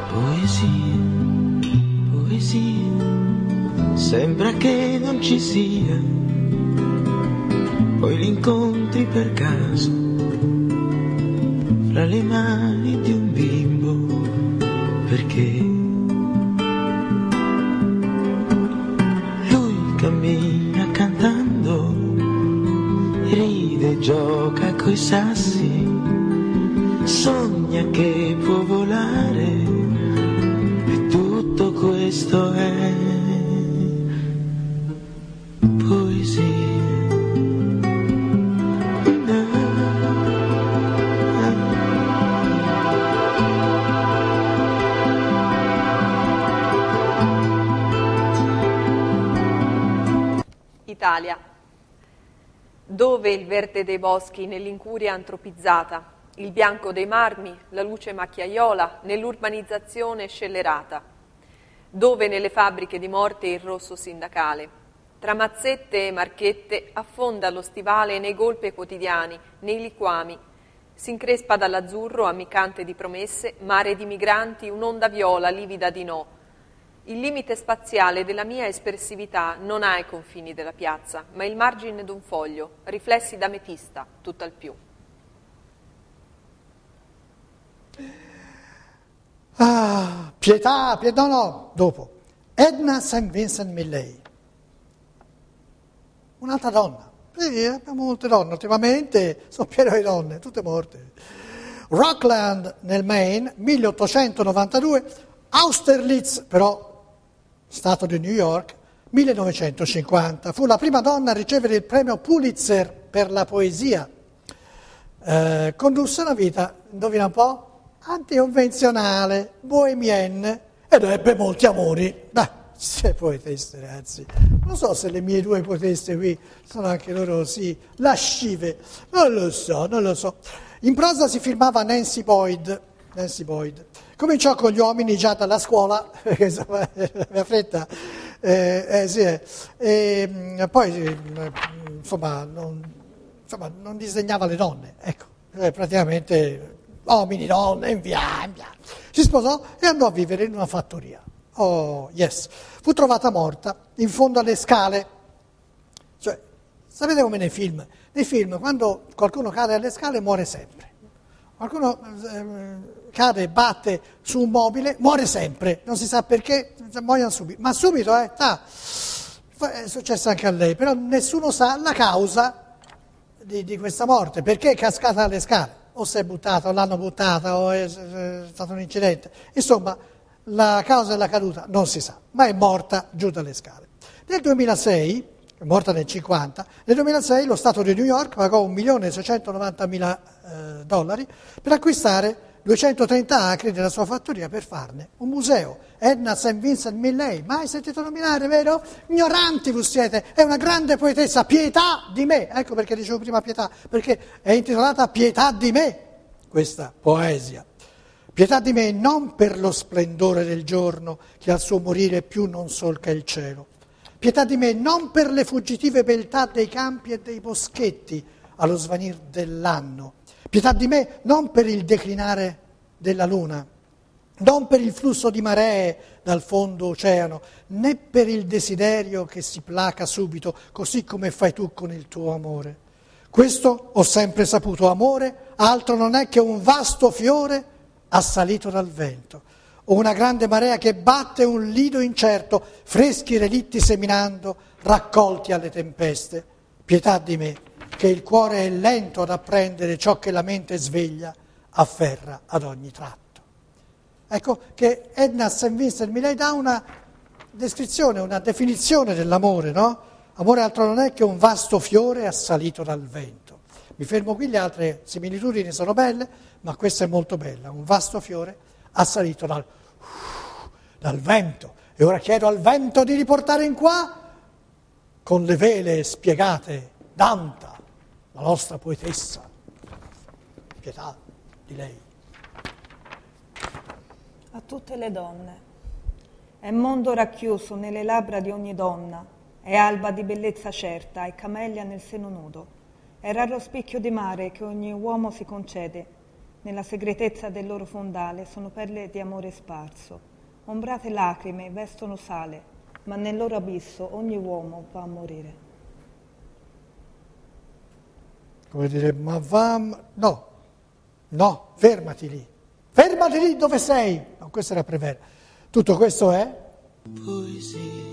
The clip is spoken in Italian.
Poesia, poesia, sembra che non ci sia, poi li incontri per caso, fra le mani di un bimbo, perché lui cammina cantando, ride, gioca coi sassi, sogna che può volare. Questo è poesia. Italia, dove il verde dei boschi nell'incuria antropizzata, il bianco dei marmi, la luce macchiaiola nell'urbanizzazione scellerata, dove nelle fabbriche di morte il rosso sindacale, tra mazzette e marchette affonda lo stivale nei golpe quotidiani, nei liquami, si increspa dall'azzurro ammiccante di promesse, mare di migranti, un'onda viola livida di no. Il limite spaziale della mia espressività non ha i confini della piazza, ma il margine d'un foglio, riflessi d'ametista, tutt'al più. Pietà, no, dopo. Edna St. Vincent Millay. Un'altra donna. Sì, abbiamo molte donne, ultimamente sono pieno di donne, tutte morte. Rockland nel Maine, 1892, Austerlitz, però, stato di New York, 1950. Fu la prima donna a ricevere il premio Pulitzer per la poesia. Condusse una vita, indovina un po', anticonvenzionale, bohemienne, ed ebbe molti amori. Beh, se poetesse, ragazzi. Non so se le mie due poetesse qui sono anche loro, sì, lascive. Non lo so. In prosa si firmava Nancy Boyd. Cominciò con gli uomini già dalla scuola, perché insomma, la fretta, poi insomma, non disegnava le donne, ecco, praticamente uomini, donne, in via. Si sposò e andò a vivere in una fattoria. Oh, yes. Fu trovata morta in fondo alle scale. Cioè, sapete come nei film? Nei film, quando qualcuno cade alle scale, muore sempre. Qualcuno cade e batte su un mobile, muore sempre. Non si sa perché, muoiono subito. Ma subito, è successo anche a lei. Però nessuno sa la causa di questa morte. Perché è cascata dalle scale? O si è buttata, o l'hanno buttata, o è stato un incidente. Insomma, la causa della caduta non si sa, ma è morta giù dalle scale. Nel 2006, è morta nel 50, nel 2006 lo Stato di New York pagò $1.690.000 per acquistare 230 acri della sua fattoria per farne un museo. Edna St. Vincent Millay, mai sentito nominare, vero? Ignoranti voi siete, è una grande poetessa, pietà di me, ecco perché dicevo prima pietà, perché è intitolata Pietà di me, questa poesia. Pietà di me non per lo splendore del giorno che al suo morire più non solca il cielo, pietà di me non per le fuggitive beltà dei campi e dei boschetti allo svanir dell'anno, pietà di me non per il declinare della luna, non per il flusso di maree dal fondo oceano, né per il desiderio che si placa subito, così come fai tu con il tuo amore. Questo ho sempre saputo, amore altro non è che un vasto fiore assalito dal vento, o una grande marea che batte un lido incerto, freschi relitti seminando, raccolti alle tempeste. Pietà di me, che il cuore è lento ad apprendere ciò che la mente sveglia, afferra ad ogni tratto. Ecco che Edna St. Vincent Millay dà una descrizione, una definizione dell'amore, no? Amore altro non è che un vasto fiore assalito dal vento. Mi fermo qui, le altre similitudini sono belle, ma questa è molto bella, un vasto fiore assalito dal vento. E ora chiedo al vento di riportare in qua, con le vele spiegate, Danta, la nostra poetessa, pietà di lei. A tutte le donne. È mondo racchiuso nelle labbra di ogni donna, è alba di bellezza certa, è camellia nel seno nudo, è raro spicchio di mare che ogni uomo si concede, nella segretezza del loro fondale sono perle di amore sparso. Ombrate lacrime vestono sale, ma nel loro abisso ogni uomo va a morire. Come dire, ma va... No, fermati lì dove sei. No, questo era Prevera. Tutto questo è Poesia.